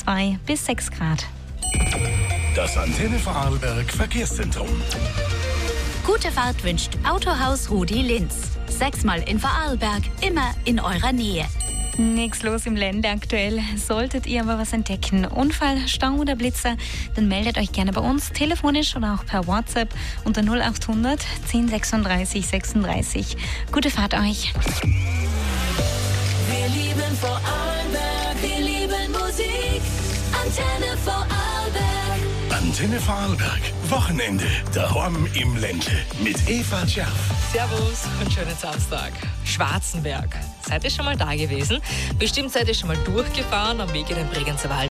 2 bis 6 Grad. Das Antenne Vorarlberg Verkehrszentrum. Gute Fahrt wünscht Autohaus Rudi Linz. 6-mal in Vorarlberg, immer in eurer Nähe. Nichts los im Ländle aktuell. Solltet ihr aber was entdecken, Unfall, Stau oder Blitzer, dann meldet euch gerne bei uns, telefonisch oder auch per WhatsApp unter 0800 10 36 36. Gute Fahrt euch. Wir lieben Vorarlberg, wir lieben Musik. Antenne Vorarlberg. Antenne Vorarlberg. Wochenende daheim im Ländle mit Eva Tscherf. Servus und schönen Samstag. Schwarzenberg. Seid ihr schon mal da gewesen? Bestimmt seid ihr schon mal durchgefahren am Weg in den Bregenzer Wald.